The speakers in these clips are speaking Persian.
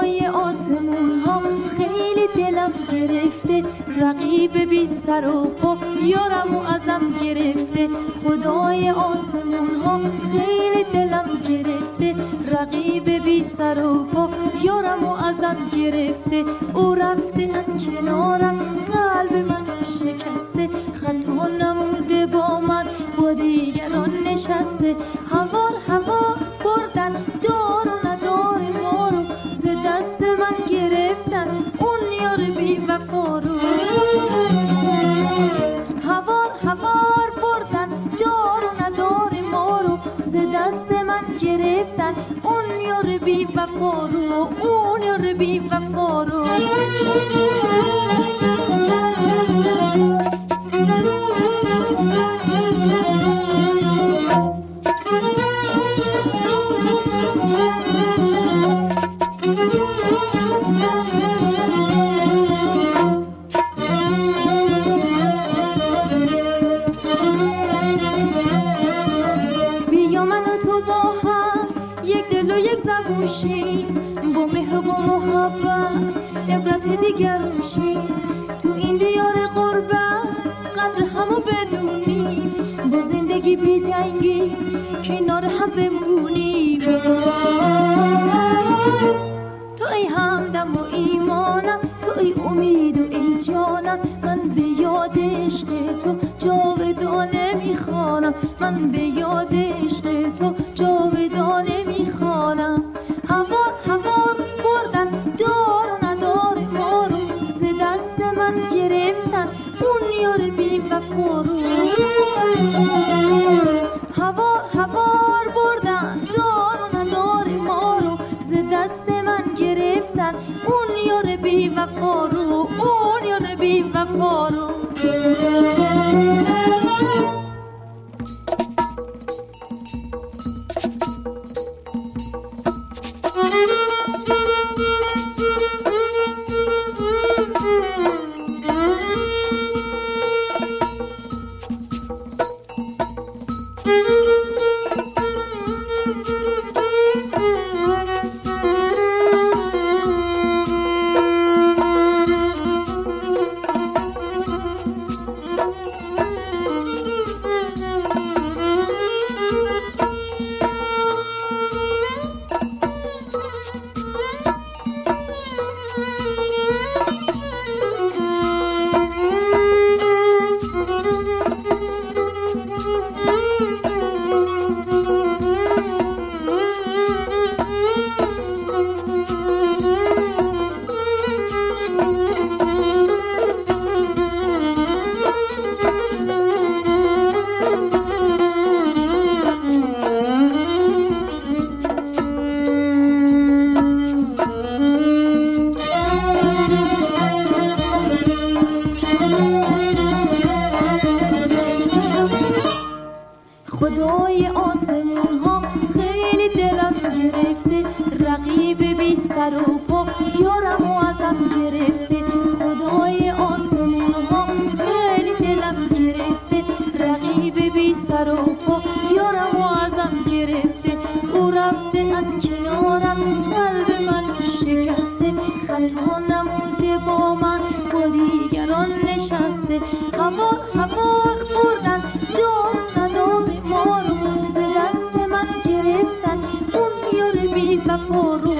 خدای آسمون ها خیلی دلم گرفته، رقیب بی سر و پا یارم و ازم گرفته. خدای آسمون ها خیلی دلم گرفته، رقیب بی سر و پا یارم و ازم گرفته. او رفته از کنارم قلب من شکسته، خطا نموده با من با دیگران نشسته. هوار هوار بردن دار و ندار ما رو، ز دست من گرفتن اون یار بی وفا رو. هوار هوار بردن دار و ندار ما رو، ز دست من گرفتن اون یار بی وفا رو، اون یار بی وفا رو. با مهر و با محبت عبرت دیگرون شیم، تو این دیار غربت قدر همو بدونیم، با زندگی بی جنگی کنار هم بمونیم. تو ای همدم و ایمانم، تو ای امید و ای جانم، من به یاد عشق تو جاودانه میخوانم، من به یاد عشق تو جاودانه میخوانم. هوار هوار بردن دار و ندار ما رو، ز دست من گرفتن اون یار بی وفا رو. هوار هوار بردن دار و ندار ما رو، ز دست من گرفتن اون یار بی وفا رو، اون یار بی وفا رو. خدای آسمون ها خیلی دلم گرفته، رقیب بی سر و پا یارم و ازم گرفته. خدای آسمون ها خیلی دلم گرفته، رقیب بی سر و پا یارم و ازم گرفته. او رفته از کنارم قلب من شکسته، خطا نموده با من با دیگران نشسته. هوار هوار بردن دار ندار ما رو، ز دست من گرفتن اون یار بی وفا رو.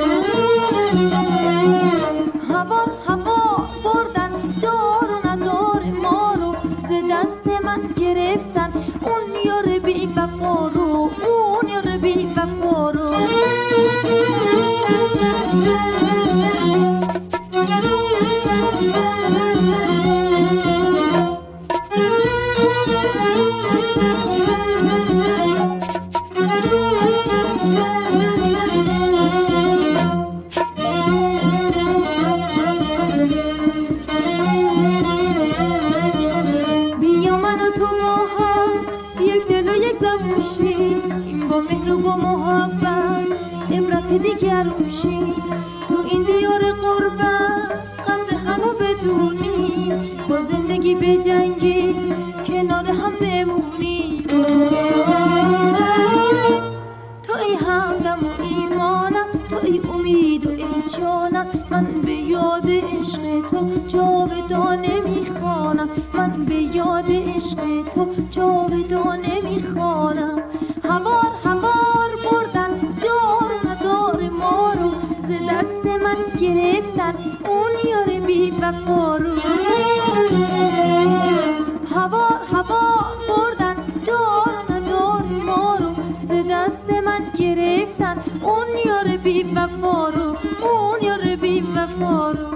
هوار هوار بردن دار ندار ما رو، ز دست من گرفتن اون یار بی وفا رو، اون یار بی وفا رو. با مهر و با محبت عبرت دیگرون شیم، تو این دیار غربت قدر همو بدونیم، با زندگی به جنگی کنار هم بمونیم. تو ای همدم و ایمانم، تو ای امید و ای نشانم، من به یاد عشق تو جاودانه میخوانم، من به یاد عشق تو جاودانه میخوانم. هوار هوار بردن دار و ندار ما رو، ز دست من گرفتن اون یار بی وفا رو. هوار هوار بردن دار و ندار ما رو، ز دست من گرفتن اون یار بی وفا رو، اون یار بی وفا رو.